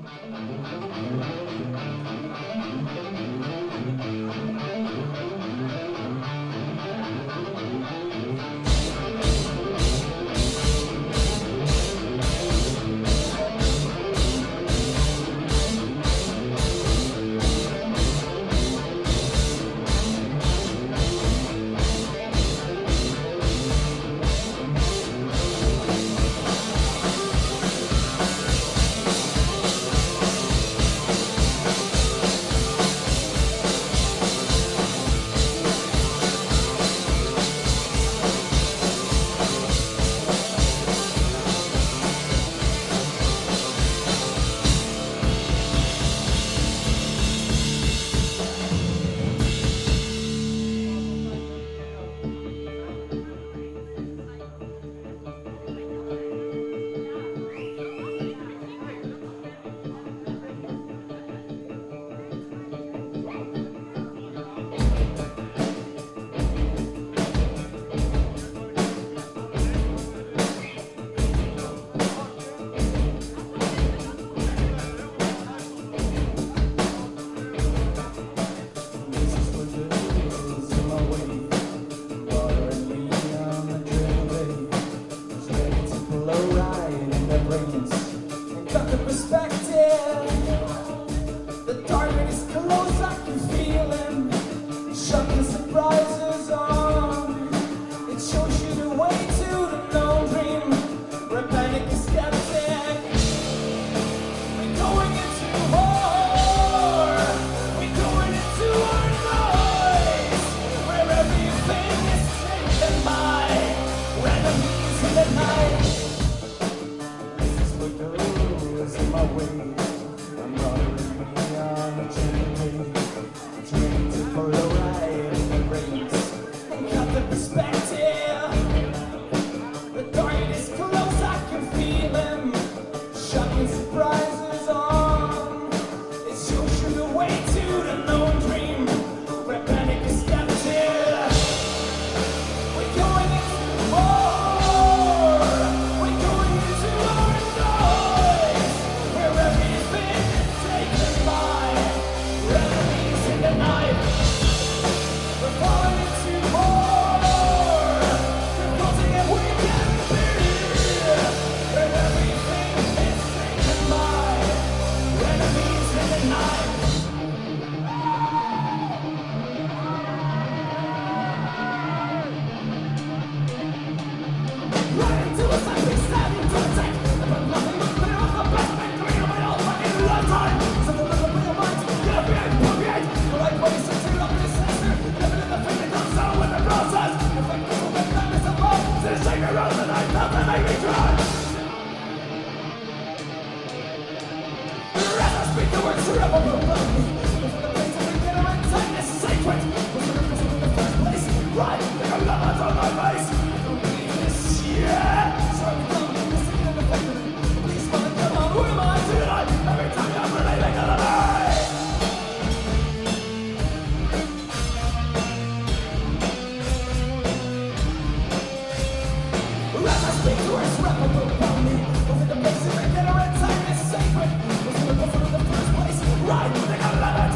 Right,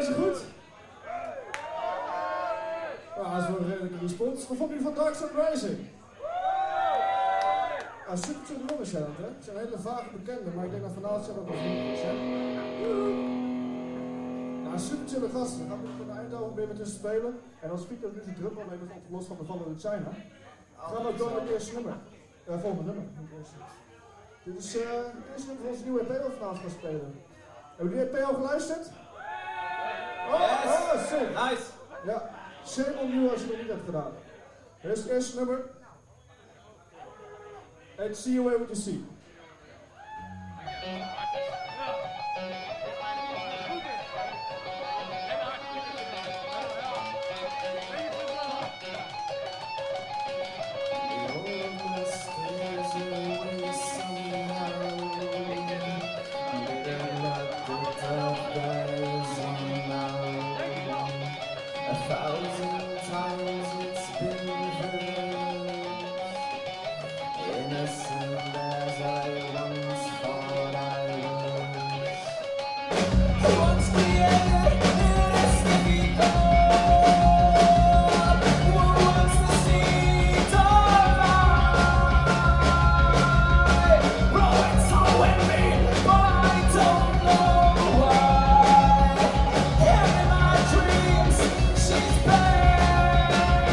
ze goed? Nou, dat is wel een redelijke respons. Wat vonden jullie van Dark Side Rising? Ah, super chill jongens zijn dat, hè? Het zijn hele vage bekenden, maar ik denk dat vanavond zijn ook wel vriendjes, hè? Nou, super chille gasten. We gaan nu van de Eindhoven weer met tussen spelen. En dan speaker nu zijn drum, alleen dat los van de vallen uit China. We gaan ook door met het eerste nummer. Volgende nummer. Dit is het eerste nummer van onze nieuwe EP dat we vanavond gaan spelen. Hebben jullie EP al geluisterd? Oh, sick. Nice. Ja, shame on you als je dat niet hebt gedaan. Dit is het eerste nummer. And see you where what you see. She's back.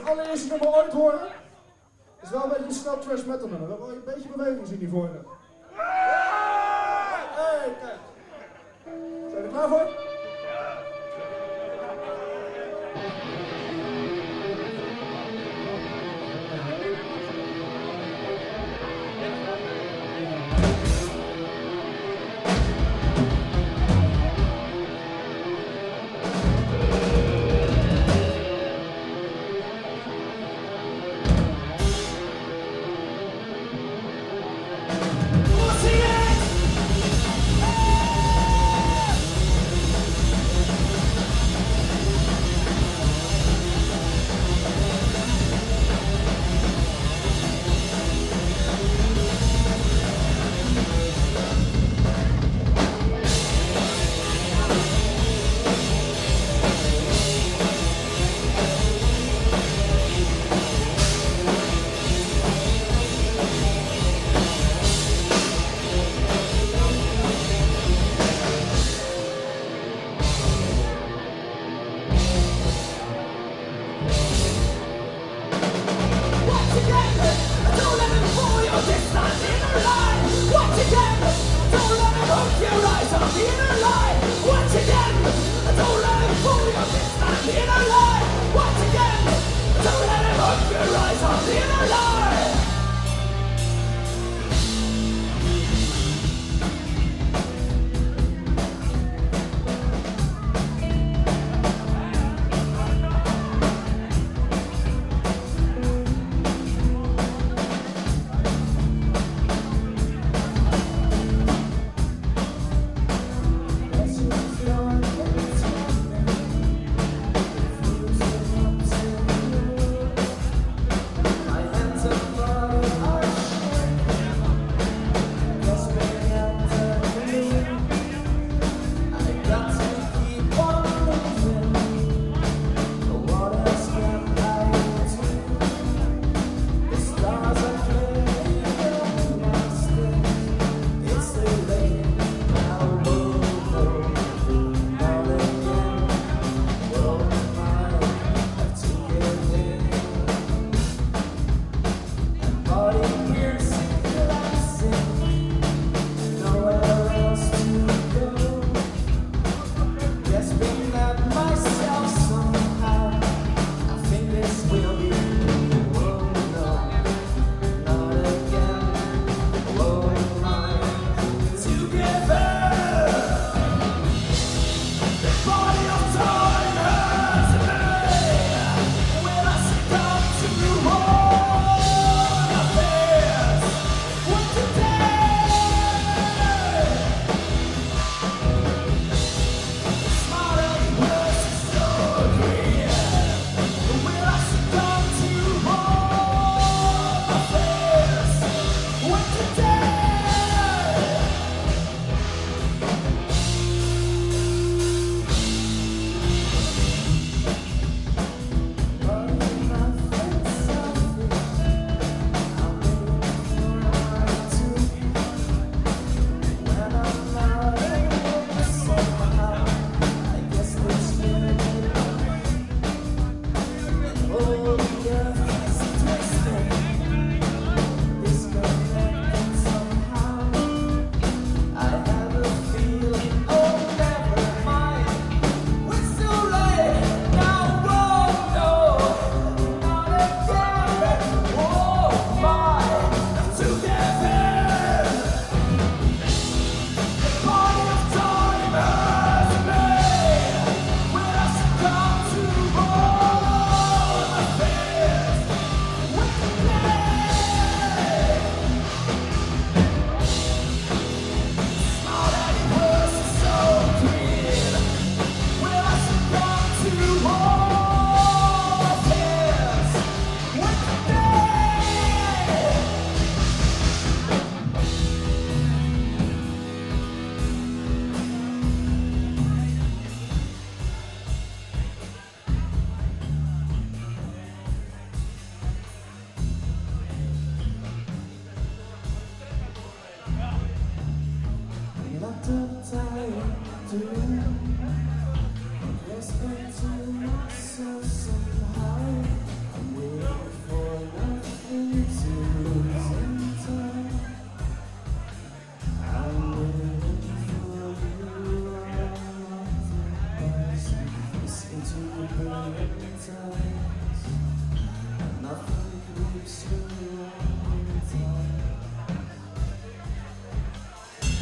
allereerste nummer ooit horen. Het is wel een beetje een snel trash metal nummer. We willen een beetje beweging zien hiervoor. Hey, kijk. Zijn we er klaar voor?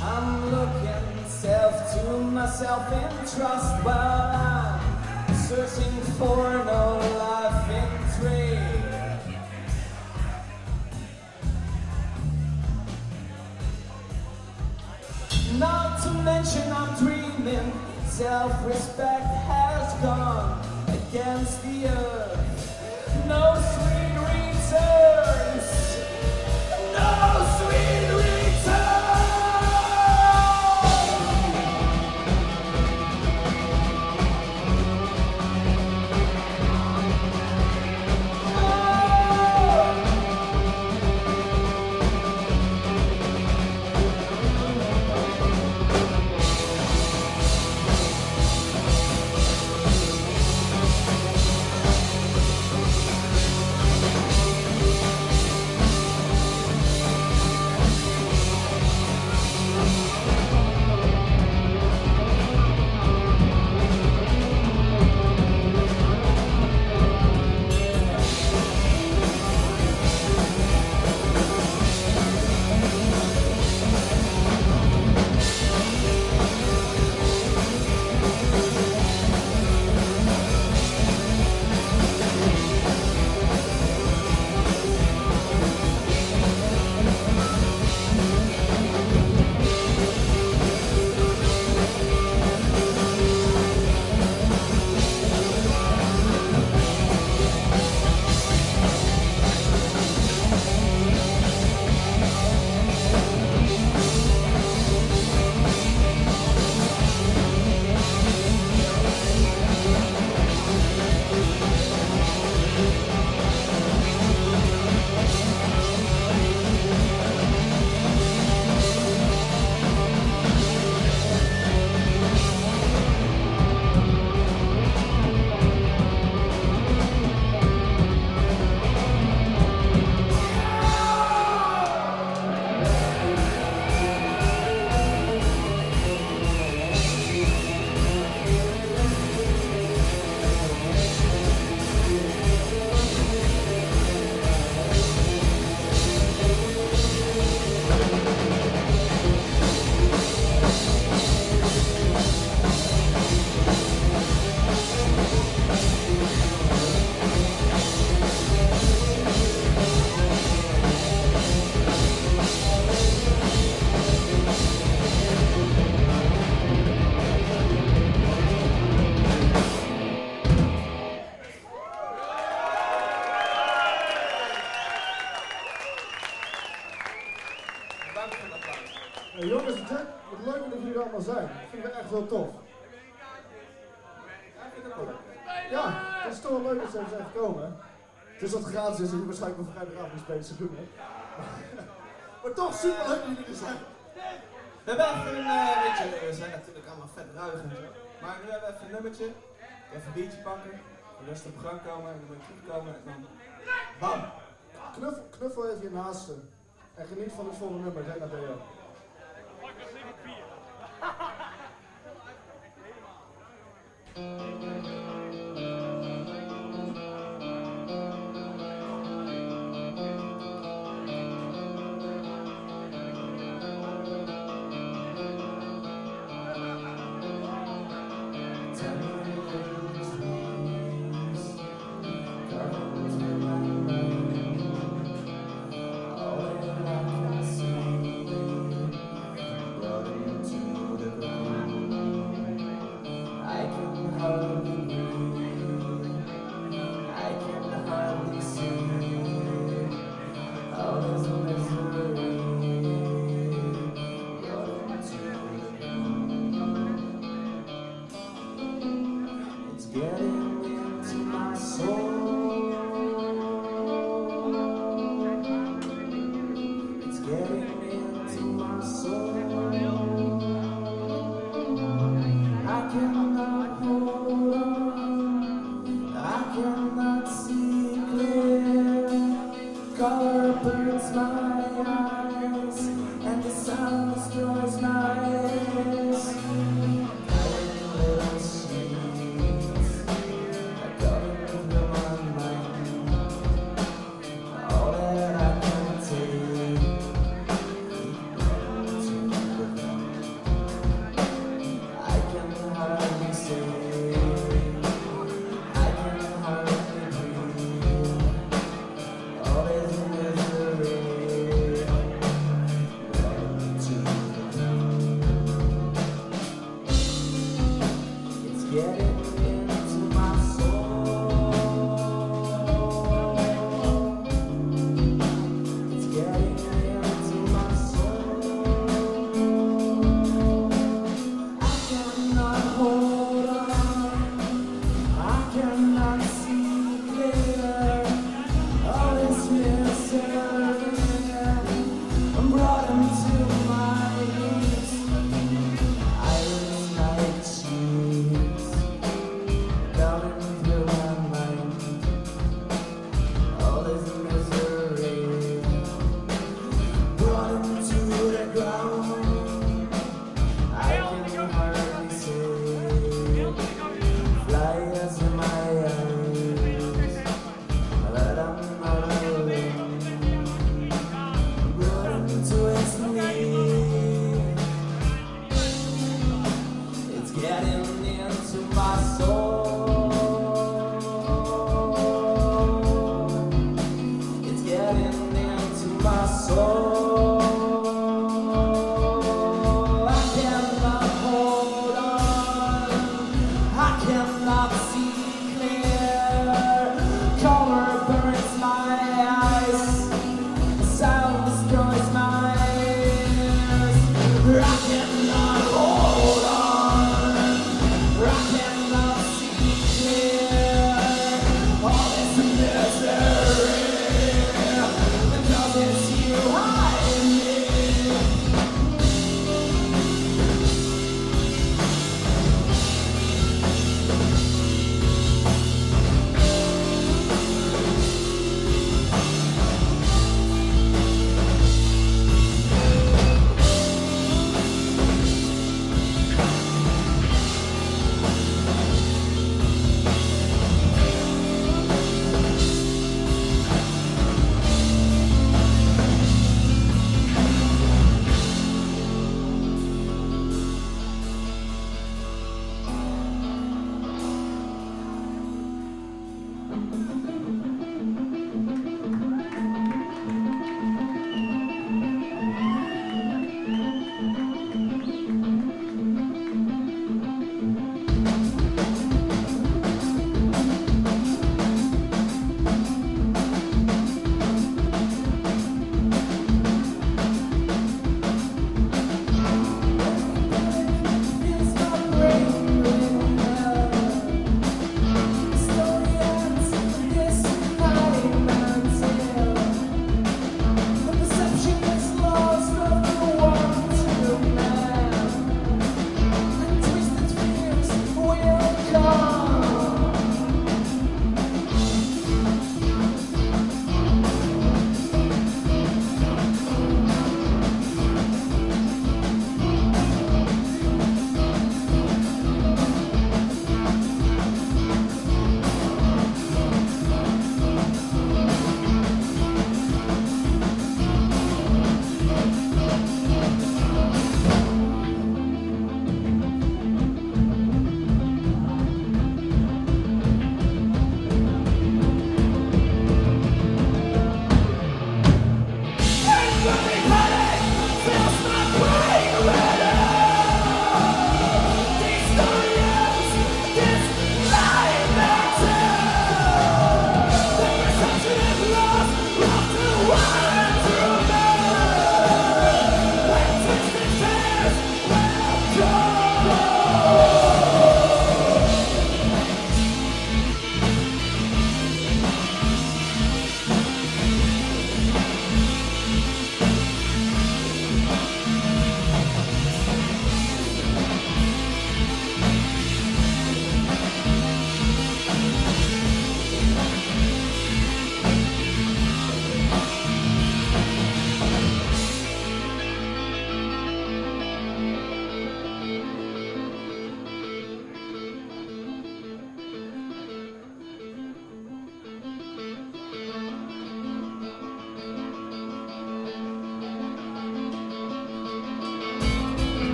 I'm looking to myself in trust while I'm searching for no life in trade. Not to mention I'm dreaming, self-respect has gone against the earth. No sweet returns, no sweet returns. Jongens, wat leuk dat jullie er allemaal zijn. Dat vinden we echt heel tof. Ja, het is toch wel leuk dat ze even zijn gekomen. Het is wat gratis is en je waarschijnlijk nog vrijdagavond niet spelen doen. Maar toch super leuk dat jullie er zijn. We hebben even een, weet je, we zijn natuurlijk allemaal vet ruig en zo. Maar nu hebben we even een nummertje. Even een biertje pakken. Rustig op gang komen en dan moet je terugkomen en dan bam! Knuffel even je naaste. En geniet van het volgende nummer, denk naar Theo. All I can see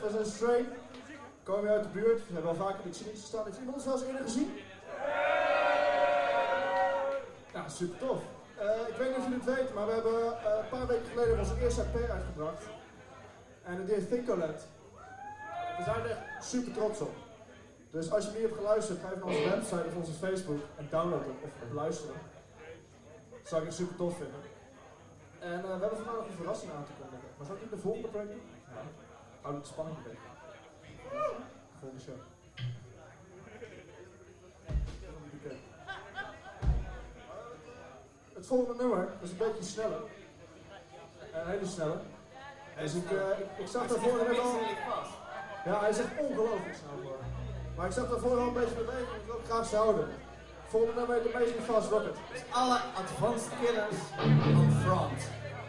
we zijn Strain. We komen uit de buurt. We hebben al vaak in de Chinese gestaan. Heeft iemand ons wel eens eerder gezien? Ja, super tof. Ik weet niet of jullie het weten, maar we hebben een paar weken geleden onze eerste EP uitgebracht. En het heet Thinkoland. We zijn er echt super trots op. Dus als je niet hebt geluisterd, ga even naar onze website of onze Facebook en download hem of luisteren. Dat zou ik echt super tof vinden. En we hebben vandaag nog een verrassing aan te kondigen. Maar zou ik niet de volgende project doen? Ja. Houd het spannend een beetje. Volgende show. Het volgende nummer is een beetje sneller. Een hele snelle. Dus ik zag daarvoor net al... Ja, hij is echt ongelooflijk snel geworden. Maar ik zag daarvoor al een beetje bewegen en ik wil het graag zo houden. Volgende nummer heet Amazing Fast Rocket. Dus alle advanced killers on front.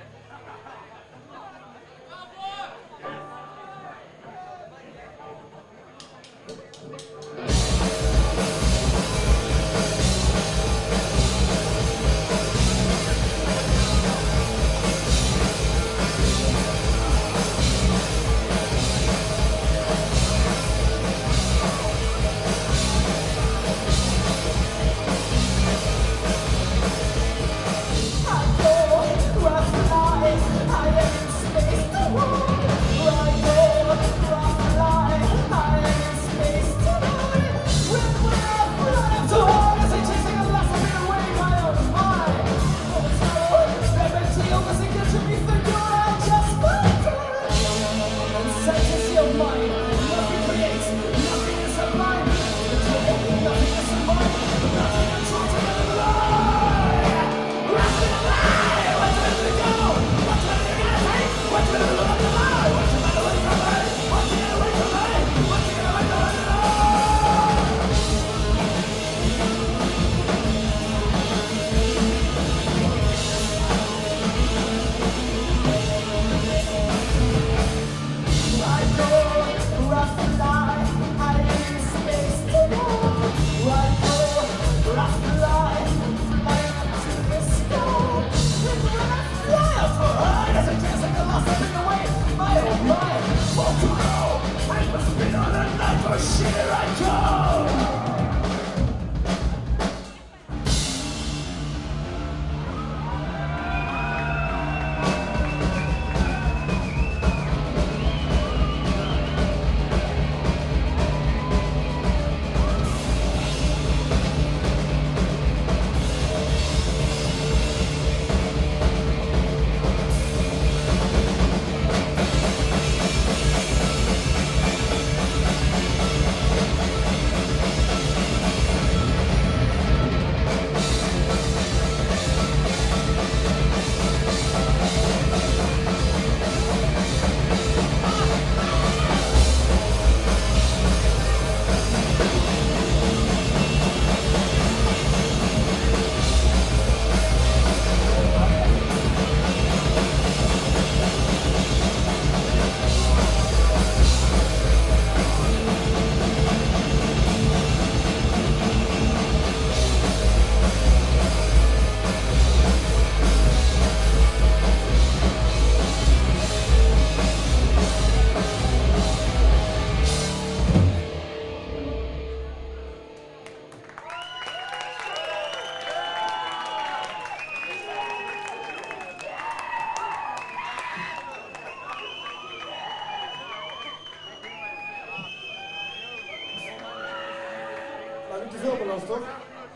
Niet te veel beloofd, toch?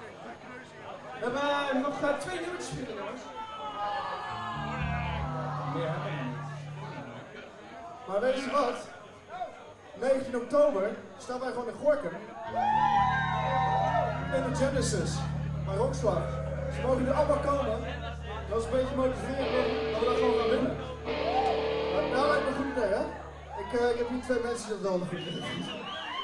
We hebben nog 2 nummertjes spelen, jongens. Meer hebben we niet. Maar weet je wat? 19 oktober staan wij gewoon in Gorinchem. In de Genesis. Bij Rockslag. Ze mogen er allemaal komen. Dat is een beetje motiverend dat we dat gewoon gaan winnen. Maar nou lijkt me een goed idee, hè? Ik heb hier 2 mensen die dat wel een goed idee vinden.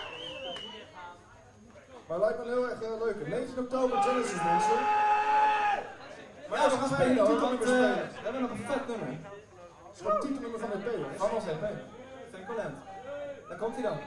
Maar het lijkt me heel erg leuk. 19 oktober Genesis, mensen. Maar ja, we gaan spelen hoor, want we hebben nog een vet nummer. Het is gewoon het titelnummer van de EP, hoor. Van ons EP. Thinkoland. Daar komt hij dan.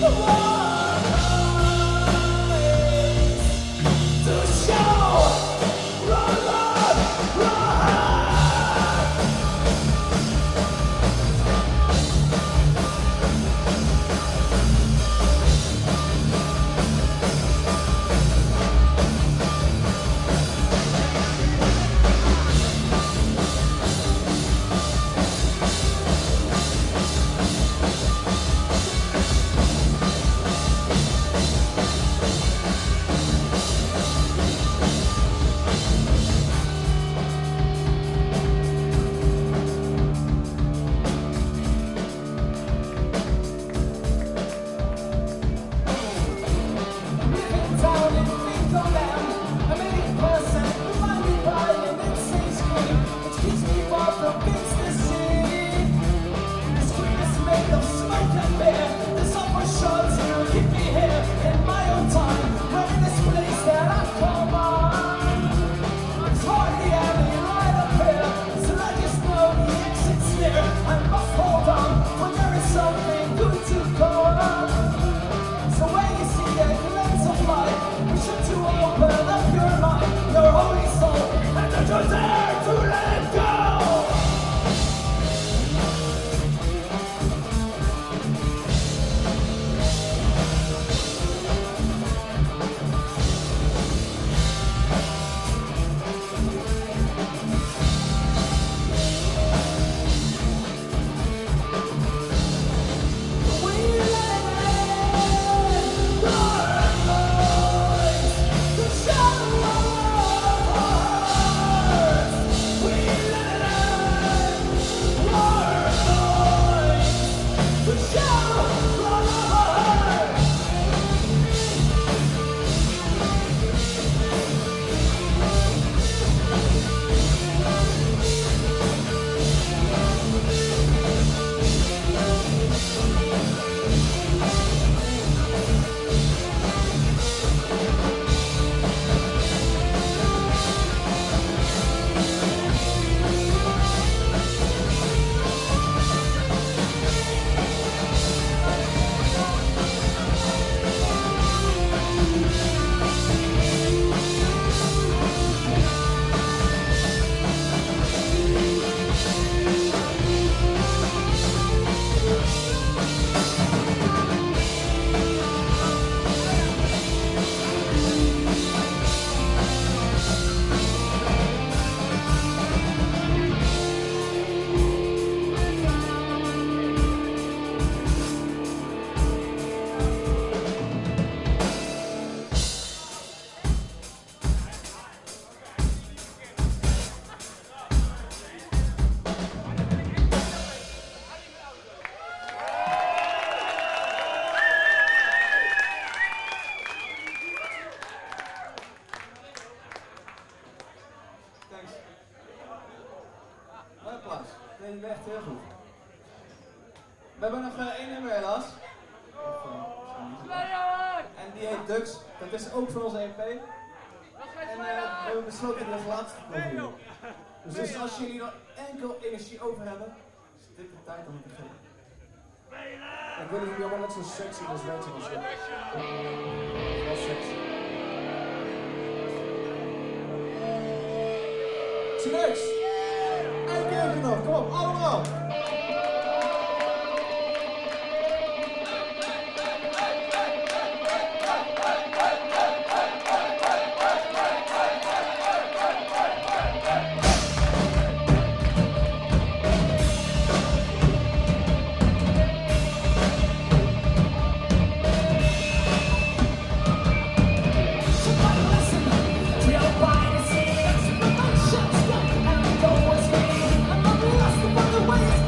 Echt heel goed. We hebben nog één nummer helaas. En die heet Dux. Dat is ook van onze EP. En we hebben besloten dit als laatste te doen. Dus als jullie nog enkel energie over hebben, is dit de tijd om het te geven. Ik weet niet of jullie allemaal net zo sexy als wij zijn. Wel sexy. Tonight! Eén keer nog, kom op, allemaal! Way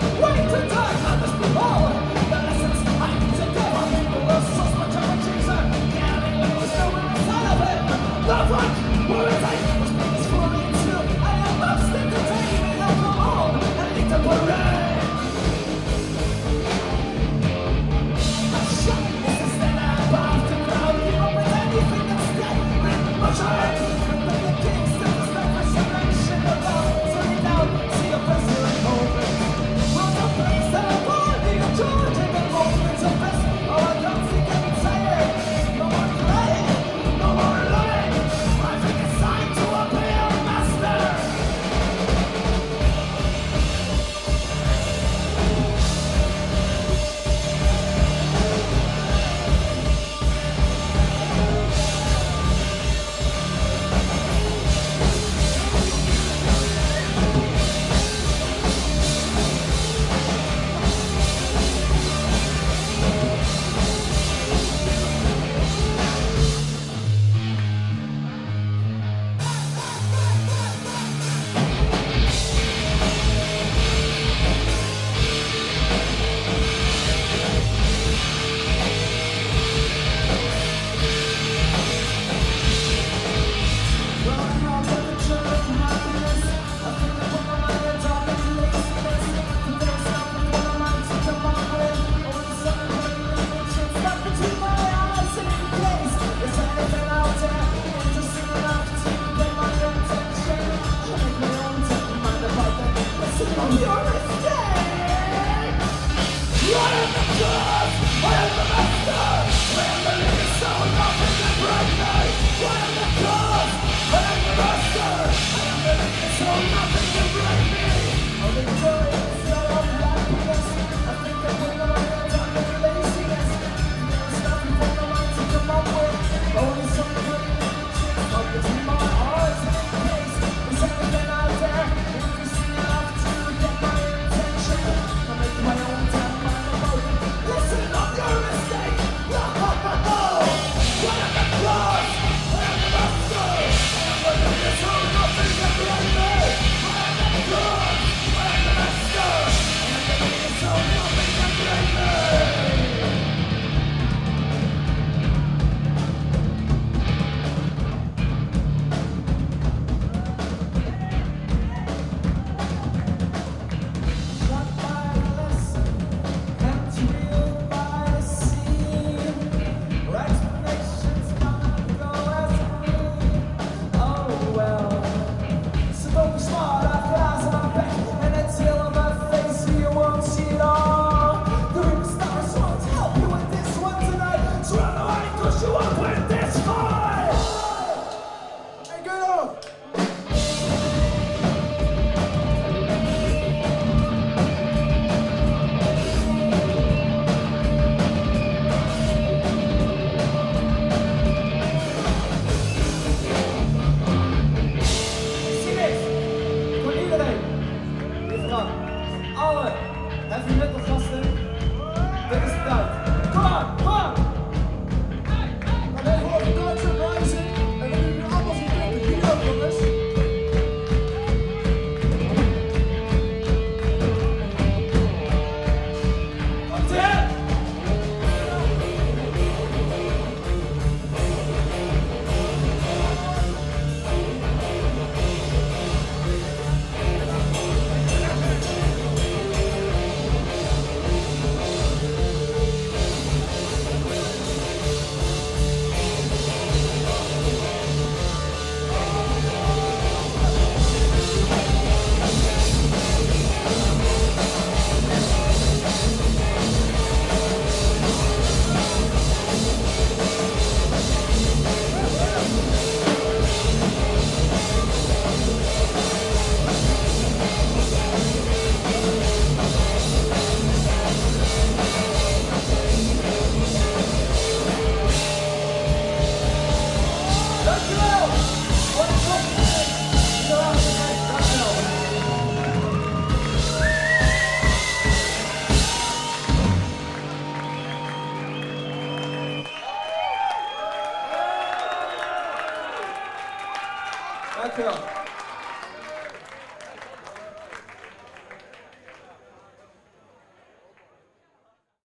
Dankjewel.